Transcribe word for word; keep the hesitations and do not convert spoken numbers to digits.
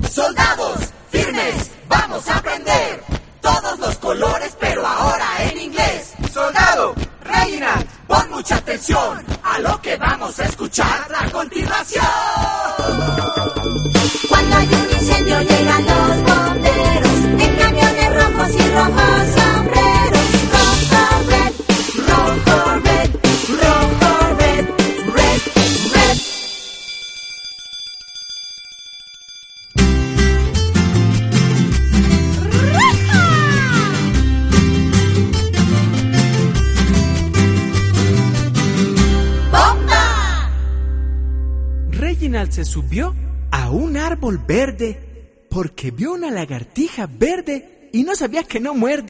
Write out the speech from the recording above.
Soldados, firmes, vamos a aprender todos los colores, pero ahora en inglés. Soldado, Reginald, pon mucha atención a lo que vamos a escuchar a continuación. Cuando hay un incendio llegan los bomberos en camiones rojos y rojos sombreros. Rojo, red, rojo, red, rojo, red, red, red. ¡Bomba! Reginald se subió a un árbol verde porque vio una lagartija verde y no sabía que no muerde.